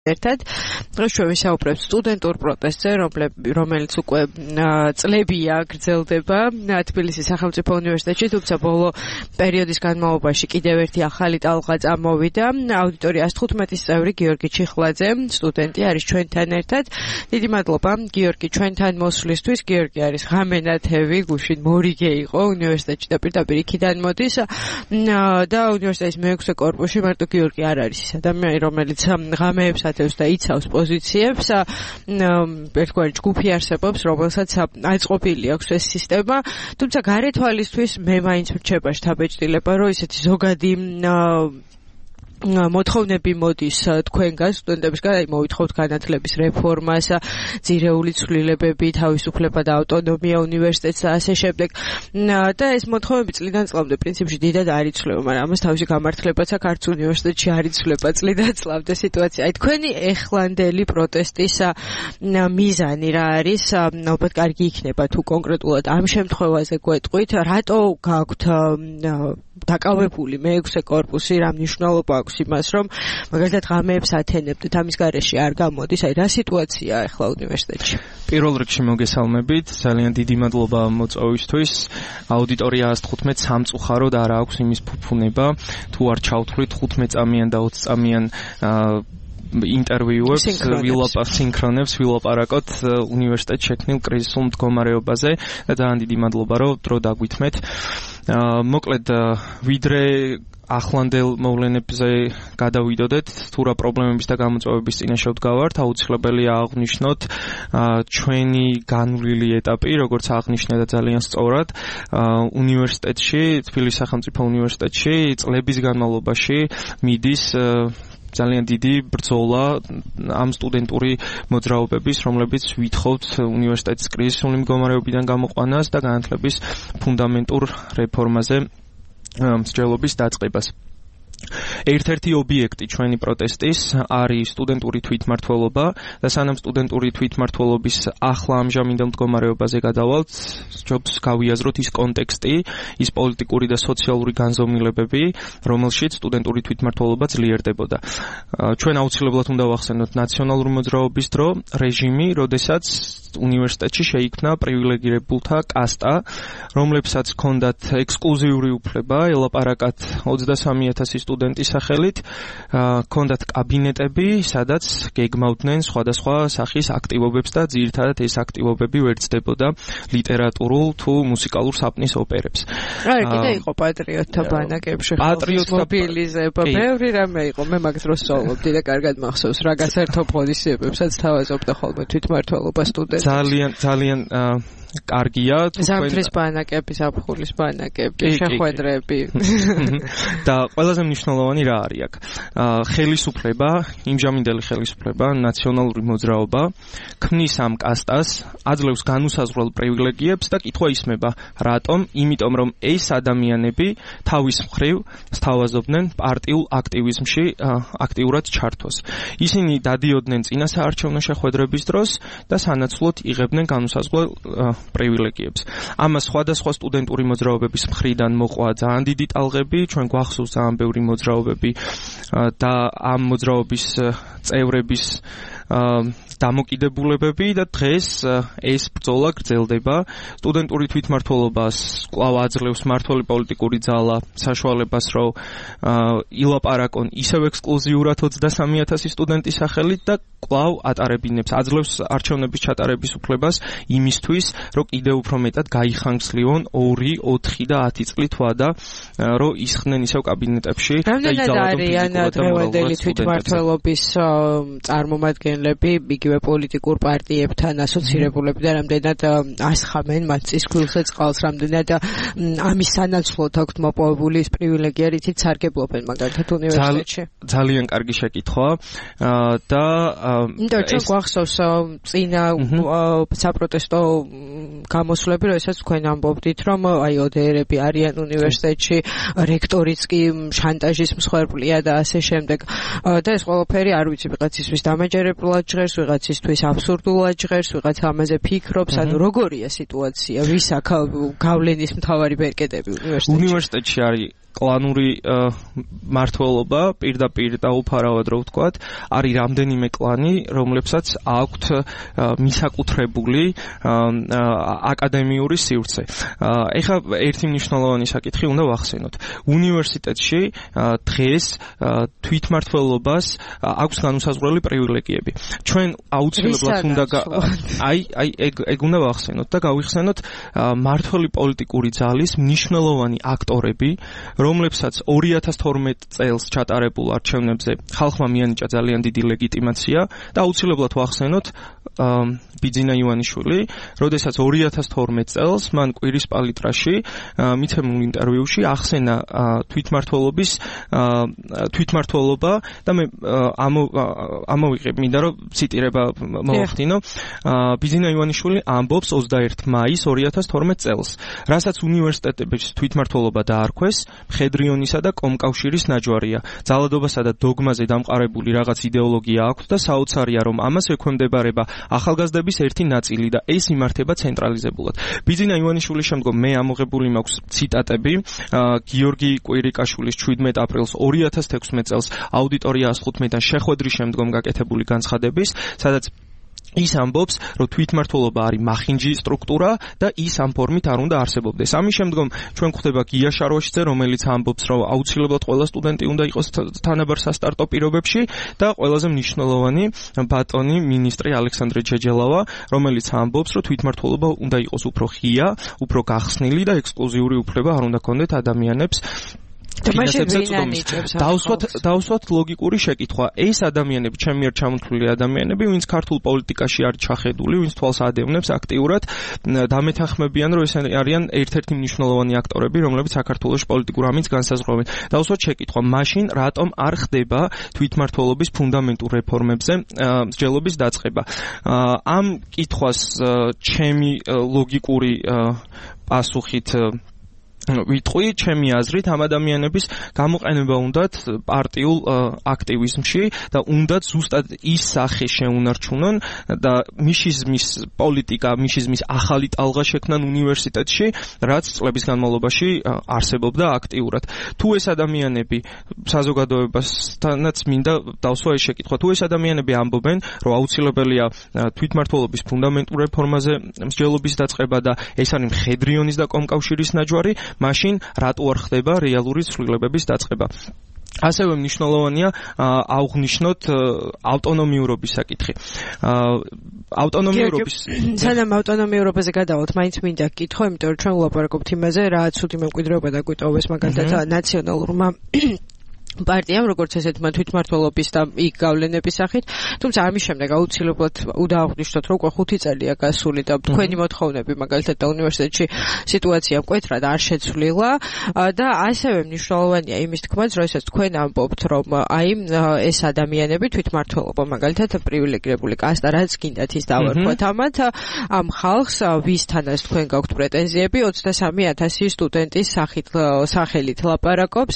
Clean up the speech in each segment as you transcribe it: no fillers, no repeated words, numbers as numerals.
ერთად დღეს ჩვენ ვისაუბრებთ სტუდენტურ პროტესტზე, რომელიც უკვე წლებია გრძელდება თბილისის სახელმწიფო უნივერსიტეტში, თუმცა ბოლო პერიოდის განმავლობაში კიდევ ერთი ახალი ტალღა წამოვიდა. აუდიტორიას 15-ის წევრი გიორგი ჩიხლაძე, სტუდენტი არის ჩვენთან ერთად. დიდი მადლობა გიორგი ჩვენთან მოსვლისთვის. გიორგი არის ღამენათევი, გუშინ მორიგე იყო უნივერსიტეტში და პირდაპირ იქიდან მოდის და უნივერსიტეტის მეექვსე კორპუსში მარტო გიორგი არ არის ის ადამიანი, რომელიც ღამეებს და იცავს პოზიციებს, ერთგვარი ჯგუფი არსებობს, რომელსაც აწყობილი აქვს ეს სისტემა, თუმცა გარეთვალისთვის მე მაინც რჩება შთაბეჭდილება, რომ ისეთი ზოგადი მოთხოვნები მოდის თქვენგან სტუდენტებისგან, აი მოვითხოვთ განათლების რეფორმას, ძირეული ცვლილებები, თავისუფლება და ავტონომია უნივერსიტეტს და ასე შემდეგ. და ეს მოთხოვნები წლიდან წლამდე პრინციპში დიდად არ იცვლება, მაგრამ ამას თავისი გამართლებაც აქვს, არც უნივერსიტეტში არ იცვლება წლიდან წლამდე სიტუაცია. აი თქვენი ეხლანდელი პროტესტის მიზანი რა არის? ალბათ კარგი იქნება თუ კონკრეტულად ამ შემთხვევაზე გვეტყვით, რატო გაქვთ დაკავებული მეექვსე კორპუსი, რა მნიშვნელობა აქვს იმას, რომ მაგალითად ღამეებს ათენებდეთ, ამის გარეშე არ გამოდის, აი რა სიტუაციაა ახლა უნივერსიტეტში? პირველ რიგში მოგესალმებით, ძალიან დიდი მადლობა მოწვევისთვის. აუდიტორია 115 სამწუხაროდ არ აქვს იმის ფუფუნება, თუ არ ჩავთვლით 15 წამიან და 20 წამიან ინტერვიუებს სინქრონებს ვილაპარაკოთ უნივერსიტეტში შექმნილ კრიზისულ მდგომარეობაზე და ძალიან დიდი მადლობა, რომ დრო დაგვითმეთ. მოკლედ, ვიდრე ახლანდელ მოვლენებზე გადავიდოდეთ, თუ რა პრობლემების და გამოწვევების წინაშე ვდგავართ, აუცილებელია აღვნიშნოთ ჩვენი განვლილი ეტაპი, როგორც აღნიშნა და ძალიან სწორად, უნივერსიტეტში, თბილისის სახელმწიფო უნივერსიტეტში წლების განმავლობაში მიდის ძალიან დიდი ბრძოლა ამ სტუდენტური მოძრაობების, რომლებიც ვითხოვთ უნივერსიტეტის კრიზისული მდგომარეობიდან გამოყვანას და განათლების ფუნდამენტურ რეფორმაზე მსჯელობის დაწყებას. ერთ-ერთი ობიექტი ჩვენი პროტესტის არის სტუდენტური თვითმმართველობა და სანამ სტუდენტური თვითმმართველობის ახლა ამჟამინდელ მდგომარეობაზე გადავალთ, ჯობს გავიაზროთ ის კონტექსტი, ის პოლიტიკური და სოციალური განზომილებები, რომელშიც სტუდენტური თვითმმართველობა ძლიერდებოდა. ჩვენ აუცილებლად უნდა ვახსენოთ ნაციონალური მოძრაობის დრო, რეჟიმი, როდესაც უნივერსიტეტში შეიქმნა პრივილეგირებულთა კასტა, რომლებსაც ჰქონდათ ექსკლუზიური უფლება ელაპარაკათ 23,000 სტუდენტის სახელით, ჰქონდათ კაბინეტები, სადაც გეგმავდნენ სხვადასხვა სახის აქტივობებს და ძირითადად ეს აქტივობები ვერცდებოდა ლიტერატურულ თუ მუსიკალურ საპნის ოპერებს. აი, კიდე იყო პატრიოტთა ბანაკებში მობილიზება, ბევრი რამე იყო, მე მაგ დროს ვსწავლობდი და კარგად მახსოვს რა გასართობ ღონისძიებებსაც თავაზობდა ხოლმე თვითმმართველობა სტუდენტებს. ძალიან კარგია ზამთრის ბანაკები, ზაფხულის ბანაკები, შეხვედრები და ყველაზე მნიშვნელოვანი რა არის აქ? ხელისუფლება, იმჟამინდელი ხელისუფლება, ნაციონალური მოძრაობა ქმნის ამ კასტას, აძლევს განუსაზღვრელ პრივილეგიებს და კითხვა ისმება, რატომ? იმიტომ რომ ეს ადამიანები თავის მხრივ სთავაზობდნენ პარტიულ აქტივიზმში აქტიურად ჩართვას. ისინი დადიოდნენ წინა საარჩევნო შეხვედრების დროს და სანაცვლოდ იღებდნენ განუსაზღვრელ პრივილეგიებს. ამას სხვადასხვა სტუდენტური მოძრაობების მხრიდან მოყვა ძალიან დიდი ტალღები, ჩვენ გვახსოვს ძალიან ბევრი მოძრაობები და ამ მოძრაობის წევრების დამოკიდებულებები და დღეს ეს ბრძოლა გრძელდება. სტუდენტური თვითმმართველობას კვლავ აძლევს მმართველი პოლიტიკური ძალა საშუალებას, რომ ილაპარაკონ ისევ ექსკლუზიურად 23,000 სტუდენტის სახელით და კვლავ ატარებინებს, აძლევს არჩევნების ჩატარების უფლებას იმისთვის, რომ კიდევ უფრო მეტად გაიხანგსლიონ 2, 4 და 10 წლით ვადა, რომ ისხდნენ ისევ კაბინეტებში და იზავადონ ფიზიკურად და მორალურად თვითმმართველობის წარმომადგენლები, იგივე პოლიტიკურ პარტიებთან ასოცირებულები და რამდენად ასხამენ მათ წისქვილზე წყალს, რამდენად ამის სანაცვლოდ აქვთ მოპოვებული ის პრივილეგია, რითიც სარგებლობენ მაგალითად უნივერსიტეტში. ძალიან კარგი შეკითხვა და ჩვენ გვახსოვს წინა საპროტესტო გამოსვლები, როდესაც თქვენ ამბობდით, რომ აი ოდერები არიან უნივერსიტეტში, რექტორიც კი შანტაჟის მსხვერპლია და ასე შემდეგ. და ეს ყველაფერი არ ვიცი, ვიღაცისთვის დამაჯერებლად ჟღერს, ვიღაცისთვის აბსურდულად ჟღერს, ვიღაც ამაზე ფიქრობს, ანუ როგორია სიტუაცია, ვის აქ გავლენის მთავარი ბერკეტები უნივერსიტეტში? უნივერსიტეტში არის კლანური მართლობა პირდაპირ დაუფარავად რო ვთქვათ, არის რამდენიმე კლანი, რომლებსაც აქვთ მისაკუთრებული აკადემიური სივრცე. ეხლა ერთი მნიშვნელოვანი საკითხი უნდა ვახსენოთ. უნივერსიტეტში დღეს თვითმმართველობას აქვს განუსაზღვრელი პრივილეგიები. ჩვენ აუცილებლად უნდა ეგ უნდა ვახსენოთ და გავიხსენოთ მმართველი პოლიტიკური ძალის მნიშვნელოვანი აქტორები, რომლებსაც 2012 წელს ჩატარებულ არჩევნებზე ხალხმა მიანიჭა ძალიან დიდი ლეგიტიმაცია და აუცილებლად ვახსენოთ ბიძინა ივანიშვილი, როდესაც 2012 წელს მან კვირის პალიტრაში მიცემულ ინტერვიუში ახსენა თვითმმართველობა და მე ამოვიღებ მინდა რომ ციტირება მოვახდინო. ბიძინა ივანიშვილი ამბობს 21 მაის 2012 წელს, რასაც უნივერსიტეტების თვითმმართველობა დაარქვეს, მხედრიონისა და კომკავშირის ნაჯვარია. ძალადობასა და დოგმაზე დამყარებული რაღაც იდეოლოგია აქვს და საოცარია, რომ ამას ექვემდებარება ახალგაზრდების ერთი ნაწილი და ეს იმართება ცენტრალიზებულად. ბიძინა ივანიშვილის შემდგომ მე ამოღებული მაქვს ციტატები გიორგი კვირიკაშვილის 17 აპრილს 2016 წელს აუდიტორია 115-დან შეხვედრის შემდგომ გაკეთებული განცხადების, სადაც ის ამბობს, რომ თვითმმართველობა არის მახინჯი სტრუქტურა და ის ამ ფორმით არ უნდა არსებობდეს. ამის შემდგომ ჩვენ გვხვდება გია შარვაშიძე, რომელიც ამბობს, რომ აუცილებლად ყველა სტუდენტი უნდა იყოს თანაბარ სასტარტო პირობებში და ყველაზე მნიშვნელოვანი ბატონი მინისტრი ალექსანდრე ჯეჯელავა, რომელიც ამბობს, რომ თვითმმართველობა უნდა იყოს უფრო ღია, უფრო გახსნილი და ექსკლუზიური უფლება არ უნდა ქონდეთ ადამიანებს. დავსვათ ლოგიკური შეკითხვა. ეს ადამიანები, ჩემი მიერ ჩამოთვლილი ადამიანები, ვინც ქართულ პოლიტიკაში არის ჩახედული, ვინც თვალს ადევნებს აქტიურად, დამეთანხმებიან, რომ ეს არიან ერთ-ერთი მნიშვნელოვანი აქტორები, რომლებიც საქართველოს პოლიტიკურ ამის განსაზღვრავენ. დავსვათ შეკითხვა, მაშინ რატომ არ ხდება თვითმმართველობის ფუნდამენტურ რეფორმებზე მსჯელობის დაწყება? ამ კითხვას ჩემი ლოგიკური პასუხით ვიტყვი, ჩემი აზრით, ამ ადამიანების გამოყენება უნდათ პარტიულ აქტივიზმში და უნდათ ზუსტად ის სახე შეუნარჩუნონ და მიშიზმის პოლიტიკა, მიშიზმის ახალი ტალღა შექმნან უნივერსიტეტში, რაც წლების განმავლობაში არსებობდა აქტიურად. თუ ეს ადამიანები საზოგადოებასთანაც მინდა დავსვა ეს შეკითხვა, თუ ეს ადამიანები ამბობენ, რომ აუცილებელია თვითმმართველობის ფუნდამენტურ რეფორმაზე მსჯელობის დაწყება და ეს არის მხედრიონის და კომკავშირის ნაჯვარი, მაშინ რატო არ ხდება რეალური ცვლილებების დაწყება? ასევე მნიშვნელოვანია აღვნიშნოთ ავტონომიურობის საკითხი. სანამ ავტონომიურობაზე გადავალთ, მაინც მინდა გკითხო, იმიტომ რომ ჩვენ ვლაპარაკობთ იმაზე, რა ცუდი მემკვიდრეობა დაგვიტოვეს მაგალითად ნაციონალურმა პარტიამ, როგორც ესეთმა თვითმმართველობის და იქ გავლენების სახით, თუმცა ამის შემდეგ აუცილებლად უნდა აღვნიშნოთ, რომ უკვე 5 წელია გასული და თქვენი მოთხოვნები მაგალითად და უნივერსიტეტში სიტუაცია მკვეთრად არ შეცვლილა და ასევე მნიშვნელოვანია იმის თქმაც, როდესაც თქვენ ამბობთ, რომ აი ეს ადამიანები თვითმმართველობა მაგალითად პრივილეგირებული კასტა, რაც გინდათ ის დავარქვათ ამათ, ამ ხალხს ვისთანაც თქვენ გაქვთ პრეტენზიები, 23,000 სტუდენტის სახელით ლაპარაკობს.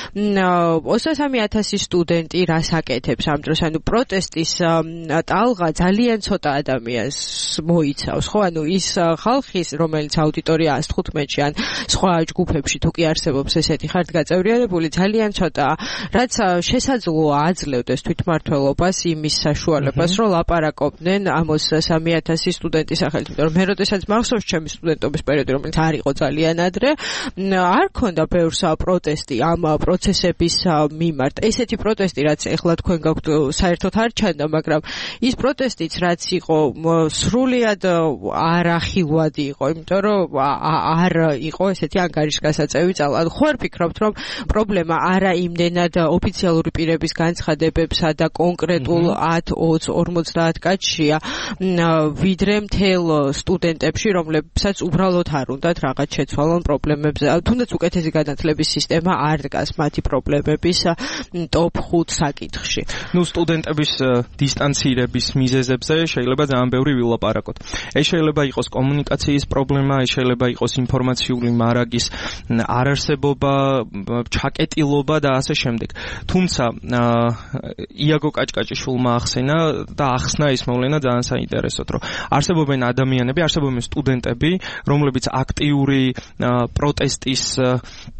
23,000 სტუდენტი რას აკეთებს ამ დროს? ანუ პროტესტის ტალღა ძალიან ცოტა ადამიანს მოიცავს, ხო? ანუ ის ხალხის, რომელიც აუდიტორია 115-ში ან სხვა ჯგუფებში თუ კი არსებობს ესეთი ხარჯგაწევრიანებული, ძალიან ცოტაა, რაც შესაძლოა აძლევდეს თვითმმართველობას იმის საშუალებას, რომ ლაპარაკობდნენ ამ 23,000 სტუდენტის სახელით. იმიტომ რომ მე როდესაც მახსოვს ჩემი სტუდენტობის პერიოდი, რომელიც არ იყო ძალიან ადრე, არ ქონდა ბევრს პროტესტი ამ პროცესების მიმართ. ესეთი პროტესტი, რაც ეხლა თქვენ გაქვთ, საერთოდ არ ჩანდა, მაგრამ ის პროტესტიც, რაც იყო სრულიად არახილვადი იყო, იმიტომ რომ არ იყო ესეთი ანგარიშგასაწევი ძალა. ხო არ ფიქრობთ, რომ პრობლემა არა იმდენად ოფიციალური პირების განცხადებებსა და კონკრეტულ 10, 20, 50 კაცშია, ვიდრე მთელ სტუდენტებში, რომლებსაც უბრალოდ არ უნდათ რაღაც შეცვალონ პრობლემებზე. თუნდაც უკეთესი განათლების სისტემა არ დგას მათი პრობლემების ტოპ 5 საკითხში. სტუდენტების დისტანცირების მიზეზებზე შეიძლება ძალიან ბევრი ვილაპარაკოთ. ეს შეიძლება იყოს კომუნიკაციის პრობლემა, ეს შეიძლება იყოს ინფორმაციული მარაგის არარსებობა, ჩაკეტილობა და ასე შემდეგ. თუმცა იაგო კაჭკაჭიშვილმა ახსენა და ახსნა ის მოვლენა ძალიან საინტერესოდ, რომ არსებობენ ადამიანები, არსებობენ სტუდენტები, რომლებიც აქტიური პროტესტის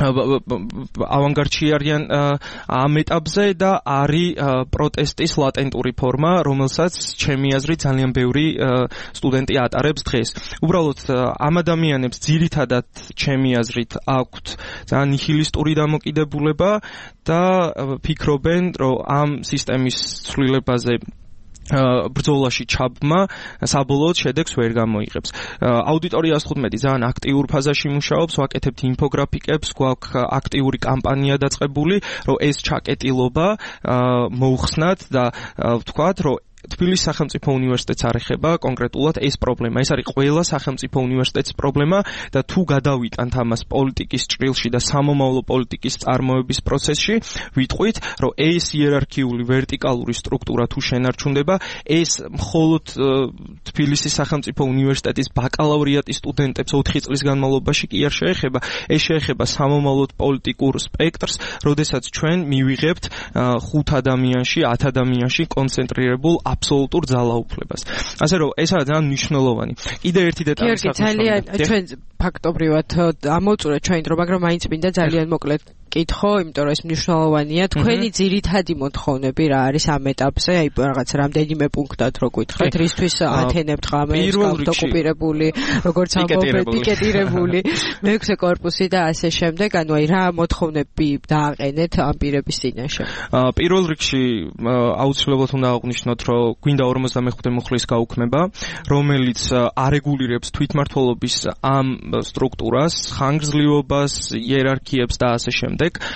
ავანგარდში არიან ამ ეტაპზე და არის პროტესტის ლატენტური ფორმა, რომელსაც ჩემი აზრით ძალიან ბევრი სტუდენტი ატარებს დღეს. უბრალოდ ამ ადამიანებს ძირითადად ჩემი აზრით აქვთ ძალიან ნიჰილისტური დამოკიდებულება და ფიქრობენ, რომ ამ სისტემის ცვლილებაზე ბრძოლაში ჩაბმა საბოლოოდ შედეგს ვერ გამოიღებს. აუდიტორია 115 ძალიან აქტიურ ფაზაში მუშაობს, ვაკეთებთ ინფოგრაფიკებს, გვაქვს აქტიური კამპანია დაწყებული, რომ ეს ჩაკეტილობა მოუხსნათ და ვთქვათ, რომ თბილისის სახელმწიფო უნივერსიტეტს არ ეხება კონკრეტულად ეს პრობლემა. ეს არის ყველა სახელმწიფო უნივერსიტეტის პრობლემა და თუ გადავიტანთ ამას პოლიტიკის ჭრილში და სამომავლო პოლიტიკის წარმოების პროცესში, ვიტყვით, რომ ეს იერარქიული ვერტიკალური სტრუქტურა თუ შენარჩუნდება, ეს მხოლოდ თბილისის სახელმწიფო უნივერსიტეტის ბაკალავრიატის სტუდენტებს 4 წლის განმავლობაში კი არ შეეხება, ეს შეეხება სამომავლოდ პოლიტიკურ სპექტრს, როდესაც ჩვენ მივიღებთ 5 ადამიანში, 10 ადამიანში კონცენტრირებულ აბსოლუტურ ძალაუფლებას. ასე რომ ეს არის ძალიან მნიშვნელოვანი. კიდე ერთი დეტალი ძალიან ჩვენ ფაქტობრივად ამოვწურეთ ჩვენ დრო, მაგრამ მაინც მინდა ძალიან მოკლედ კითხო, იმიტომ რომ ეს მნიშვნელოვანია. თქვენი ძირითადი მოთხოვნები რა არის ამ ეტაპზე? აი რაღაც რამდენიმე პუნქტად რო გითხრათ, რისთვის ათენებთ ღამეს, ოკუპირებული, როგორც ამბობთ, პიკეტირებული, მეექვსე კორპუსი და ასე შემდეგ. ანუ აი რა მოთხოვნები დააყენეთ ამ პირების წინაშე? პირველ რიგში აუცილებლად უნდა აღვნიშნოთ, რომ გვინდა 55 მუხლის გაუქმება, რომელიც არეგულირებს თვითმმართველობის ამ სტრუქტურას, ხანგრძლივობას, იერარქიებს და ასე შემდეგ.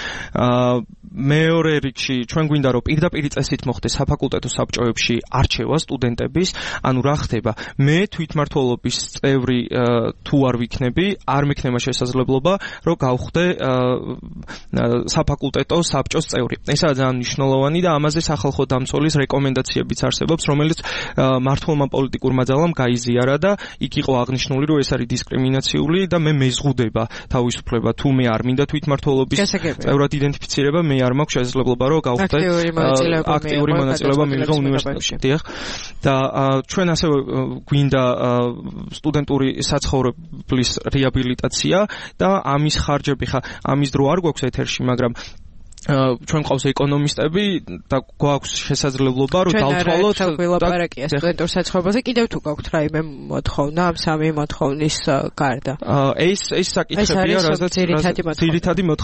მეორე რიგში ჩვენ გვინდა რომ პირდაპირ წესით მოხდეს საფაკულტეტო საბჭოებში არჩევა სტუდენტების, ანუ რა ხდება? მე თვითმმართველობის წევრი თუ არ ვიქნები, არ მექნება შესაძლებლობა რომ გავხდე საფაკულტეტო საბჭოს წევრი. ეს არის ძალიან მნიშვნელოვანი და ამაზე სახალხო დამცველის რეკომენდაციებიც არსებობს, რომელიც მართლმა პოლიტიკურმა ძალამ გაიზიარა და იქ იყო აღნიშნული, რომ ეს არის დისკრიმინაციული და მე მეზღუდება თავისუფლება, თუ მე არ მინდა თვითმმართველობის წევრად იდენტიფიცირება, მე არ მაქვს შესაძლებლობა რომ გავხდე აქტიური მონაწილეობა მივიღო უნივერსიტეტში. დიახ. და ჩვენ ასევე გვინდა სტუდენტური საცხოვრებლის რეაბილიტაცია და ამის ხარჯები ხა ამის დრო არ გვაქვს ეთერში, მაგრამ ჩვენ ყავს ეკონომისტები და გვაქვს შესაძლებლობა რომ დავთვალოთ ვილაპარაკია სტუდენტურ საცხოვრებაზე. კიდევ თუ გაქვთ რაიმე მოთხოვნა ამ სამი მოთხოვნის გარდა? ეს საკითხებია, რაზეც ძირითადი